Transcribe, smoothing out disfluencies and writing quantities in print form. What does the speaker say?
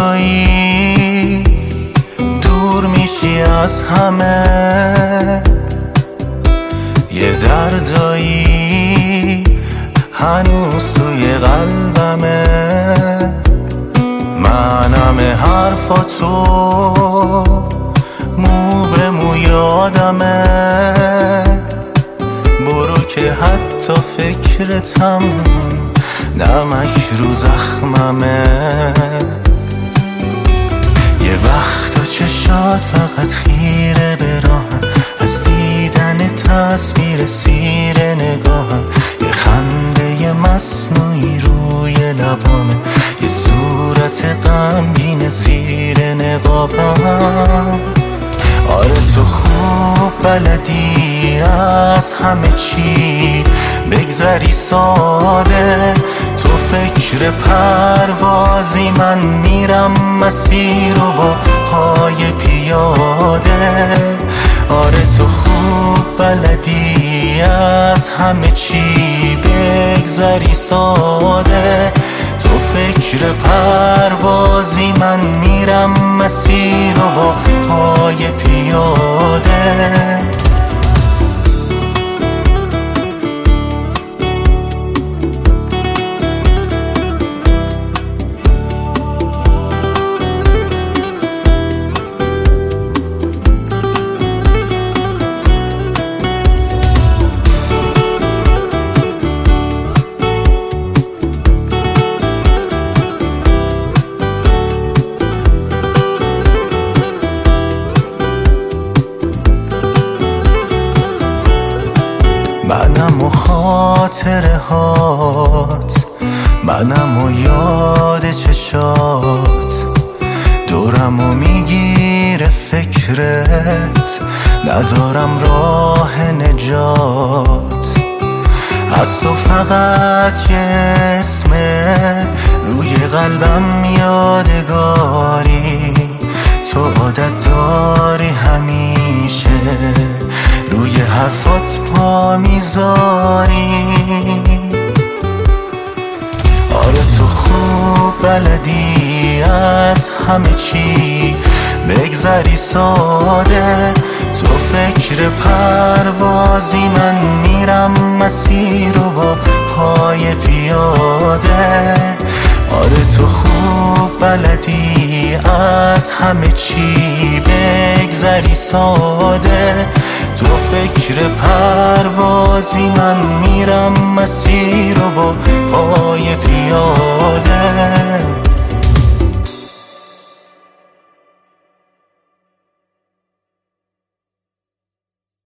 جایی دور میشی از همه، یه دردایی هنوز توی قلبمه. منم حرفاتو مو به مو یادمه، برو که حتی فکرتم نمک رو زخممه. یه وقتا چشات فقط خیره به راهم، از دیدن تصویر سیر نگاهم. یه خنده مصنوعی روی لبامه، یه صورت غمگین زیر نقابم. آره تو خوب بلدی از همه چی بگذری ساده، تو فکر پروازی من میرم مسیر رو با پای پیاده. آره تو خوب بلدی از همه چی بگذری ساده، تو فکر پروازی من میرم مسیر رو با پای پیاده. منم و خاطره هات، منم و یاد چشات، دورم و میگیره فکرت، ندارم راه نجات. از تو فقط یه اسمه روی قلبم یادگاری، تو عادت داری همیشه روی حرفات پا میذاری. آره تو خوب بلدی از همه چی بگذری ساده، تو فکر پروازی من میرم مسیر رو با پای پیاده. آره تو خوب بلدی از همه چی بگذری ساده، تو فکر پروازی من میرم مسیر رو با پای پیاده.